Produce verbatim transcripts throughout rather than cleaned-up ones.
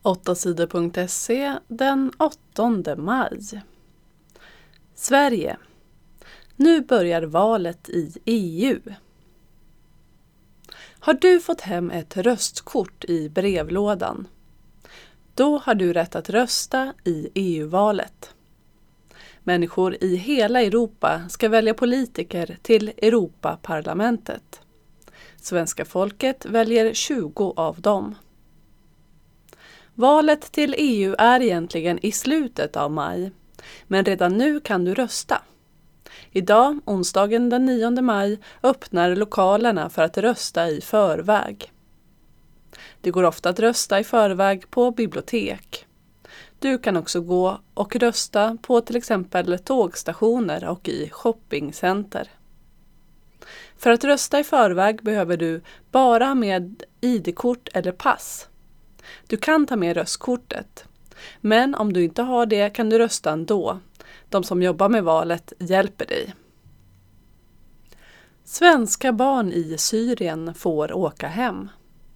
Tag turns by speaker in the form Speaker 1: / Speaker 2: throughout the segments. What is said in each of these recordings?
Speaker 1: åtta sidor punkt se den åttonde maj. Sverige. Nu börjar valet i E U. Har du fått hem ett röstkort i brevlådan? Då har du rätt att rösta i E U-valet. Människor i hela Europa ska välja politiker till Europaparlamentet. Svenska folket väljer tjugo av dem. Valet till E U är egentligen i slutet av maj, men redan nu kan du rösta. Idag, onsdagen den nionde maj, öppnar lokalerna för att rösta i förväg. Det går ofta att rösta i förväg på bibliotek. Du kan också gå och rösta på till exempel tågstationer och i shoppingcenter. För att rösta i förväg behöver du bara ha med I D-kort eller pass. Du kan ta med röstkortet, men om du inte har det kan du rösta ändå. De som jobbar med valet hjälper dig. Svenska barn i Syrien får åka hem.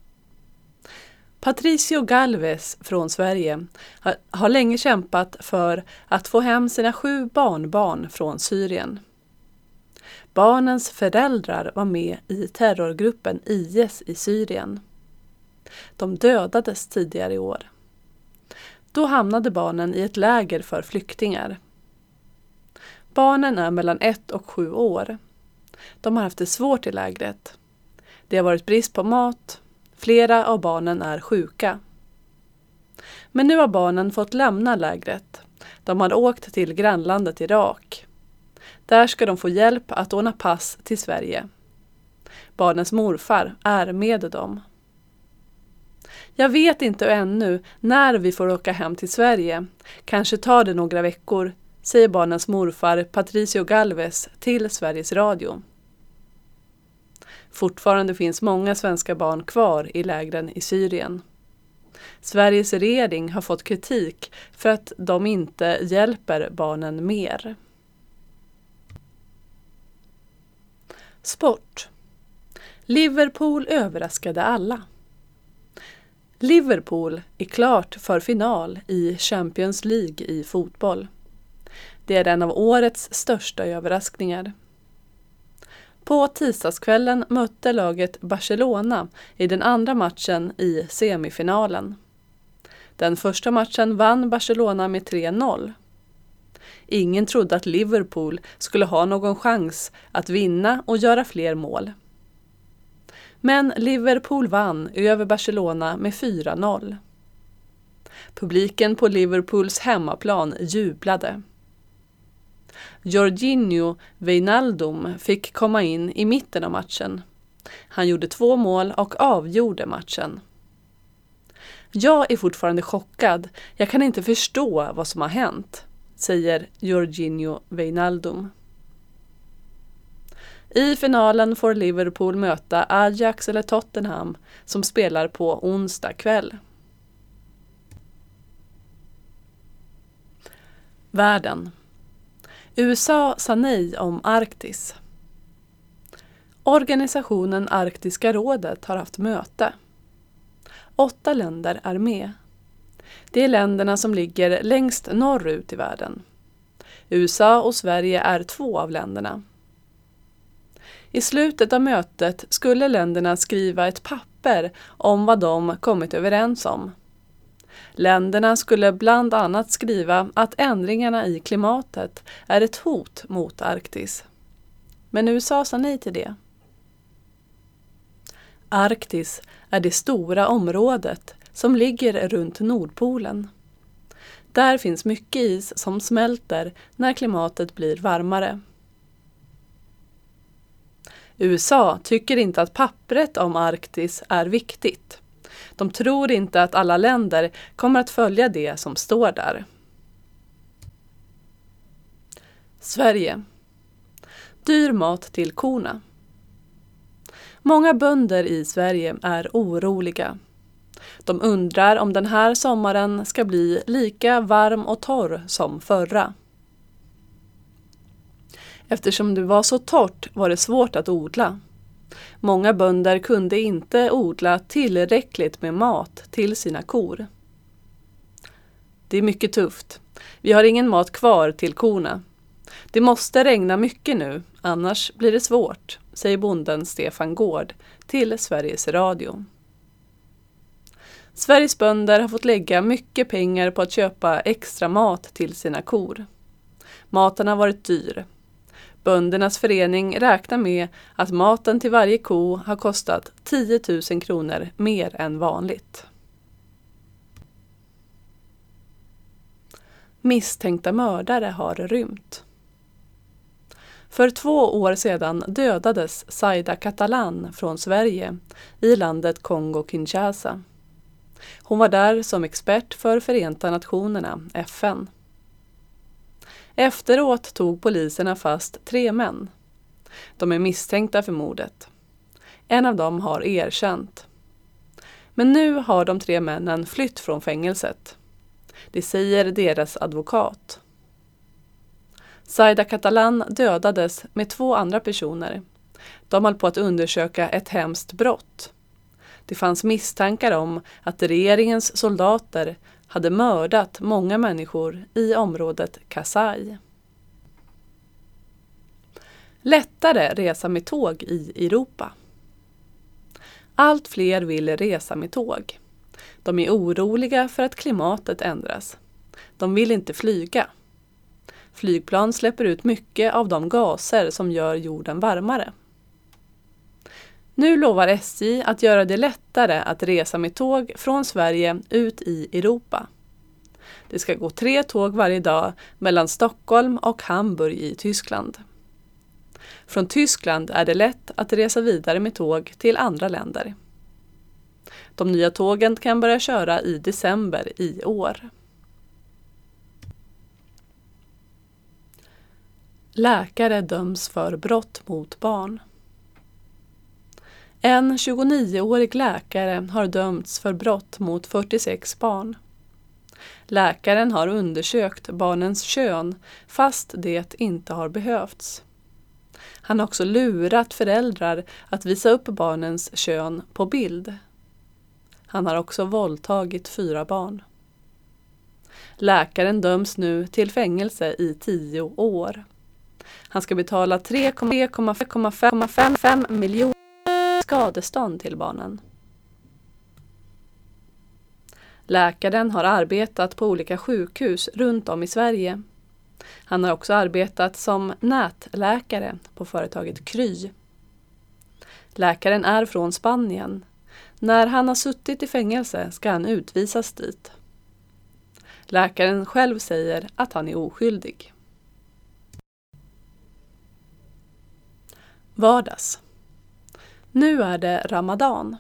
Speaker 1: Patricio Galvez från Sverige har länge kämpat för att få hem sina sju barnbarn från Syrien. Barnens föräldrar var med i terrorgruppen I S i Syrien. De dödades tidigare i år. Då hamnade barnen i ett läger för flyktingar. Barnen är mellan ett och sju år. De har haft det svårt i lägret. Det har varit brist på mat. Flera av barnen är sjuka. Men nu har barnen fått lämna lägret. De har åkt till grannlandet Irak. Där ska de få hjälp att ordna pass till Sverige. Barnens morfar är med dem. Jag vet inte ännu när vi får åka hem till Sverige. Kanske tar det några veckor, säger barnens morfar Patricio Galvez till Sveriges Radio. Fortfarande finns många svenska barn kvar i lägren i Syrien. Sveriges regering har fått kritik för att de inte hjälper barnen mer. Sport. Liverpool överraskade alla. Liverpool är klart för final i Champions League i fotboll. Det är en av årets största överraskningar. På tisdagskvällen mötte laget Barcelona i den andra matchen i semifinalen. Den första matchen vann Barcelona med tre noll. Ingen trodde att Liverpool skulle ha någon chans att vinna och göra fler mål. Men Liverpool vann över Barcelona med fyra noll. Publiken på Liverpools hemmaplan jublade. Jorginho Wijnaldum fick komma in i mitten av matchen. Han gjorde två mål och avgjorde matchen. Jag är fortfarande chockad. Jag kan inte förstå vad som har hänt, säger Jorginho Wijnaldum. I finalen får Liverpool möta Ajax eller Tottenham som spelar på onsdag kväll. Världen. U S A sa nej om Arktis. Organisationen Arktiska rådet har haft möte. Åtta länder är med. Det är länderna som ligger längst norrut i världen. U S A och Sverige är två av länderna. I slutet av mötet skulle länderna skriva ett papper om vad de kommit överens om. Länderna skulle bland annat skriva att ändringarna i klimatet är ett hot mot Arktis. Men U S A sa nej till det. Arktis är det stora området som ligger runt Nordpolen. Där finns mycket is som smälter när klimatet blir varmare. U S A tycker inte att pappret om Arktis är viktigt. De tror inte att alla länder kommer att följa det som står där. Sverige. Dyr mat till korna. Många bönder i Sverige är oroliga. De undrar om den här sommaren ska bli lika varm och torr som förra. Eftersom det var så torrt var det svårt att odla. Många bönder kunde inte odla tillräckligt med mat till sina kor. Det är mycket tufft. Vi har ingen mat kvar till korna. Det måste regna mycket nu, annars blir det svårt, säger bonden Stefan Gård till Sveriges Radio. Sveriges bönder har fått lägga mycket pengar på att köpa extra mat till sina kor. Maten har varit dyr. Böndernas förening räknar med att maten till varje ko har kostat tio tusen kronor mer än vanligt. Misstänkta mördare har rymt. För två år sedan dödades Zaida Catalán från Sverige i landet Kongo-Kinshasa. Hon var där som expert för Förenta Nationerna, F N. Efteråt tog poliserna fast tre män. De är misstänkta för mordet. En av dem har erkänt. Men nu har de tre männen flytt från fängelset. Det säger deras advokat. Zaida Catalán dödades med två andra personer. De höll på att undersöka ett hemskt brott. Det fanns misstankar om att regeringens soldater hade mördat många människor i området Kasai. Lättare resa med tåg i Europa. Allt fler vill resa med tåg. De är oroliga för att klimatet ändras. De vill inte flyga. Flygplan släpper ut mycket av de gaser som gör jorden varmare. Nu lovar S J att göra det lättare att resa med tåg från Sverige ut i Europa. Det ska gå tre tåg varje dag mellan Stockholm och Hamburg i Tyskland. Från Tyskland är det lätt att resa vidare med tåg till andra länder. De nya tågen kan börja köra i december i år. Läkare döms för brott mot barn. En tjugonioårig läkare har dömts för brott mot fyrtiosex barn. Läkaren har undersökt barnens kön fast det inte har behövts. Han har också lurat föräldrar att visa upp barnens kön på bild. Han har också våldtagit fyra barn. Läkaren döms nu till fängelse i tio år. Han ska betala tre komma fem miljoner skadestånd till barnen. Läkaren har arbetat på olika sjukhus runt om i Sverige. Han har också arbetat som nätläkare på företaget Kry. Läkaren är från Spanien. När han har suttit i fängelse ska han utvisas dit. Läkaren själv säger att han är oskyldig. Vardags. Nu är det Ramadan.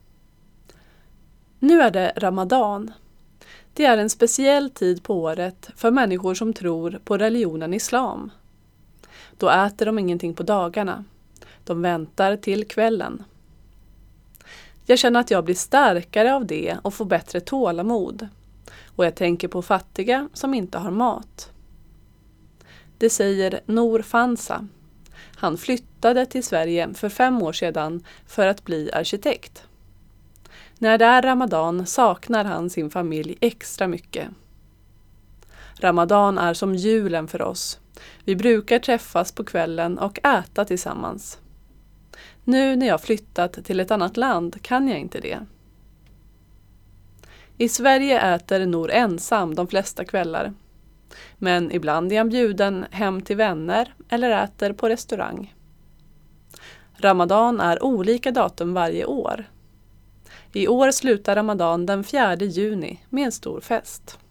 Speaker 1: Nu är det Ramadan. Det är en speciell tid på året för människor som tror på religionen islam. Då äter de ingenting på dagarna. De väntar till kvällen. Jag känner att jag blir starkare av det och får bättre tålamod. Och jag tänker på fattiga som inte har mat. Det säger Nour Fansa. Han flyttade till Sverige för fem år sedan för att bli arkitekt. När det är Ramadan saknar han sin familj extra mycket. Ramadan är som julen för oss. Vi brukar träffas på kvällen och äta tillsammans. Nu när jag flyttat till ett annat land kan jag inte det. I Sverige äter Nour ensam de flesta kvällar. Men ibland är han bjuden hem till vänner eller äter på restaurang. Ramadan är olika datum varje år. I år slutar Ramadan den fjärde juni med en stor fest.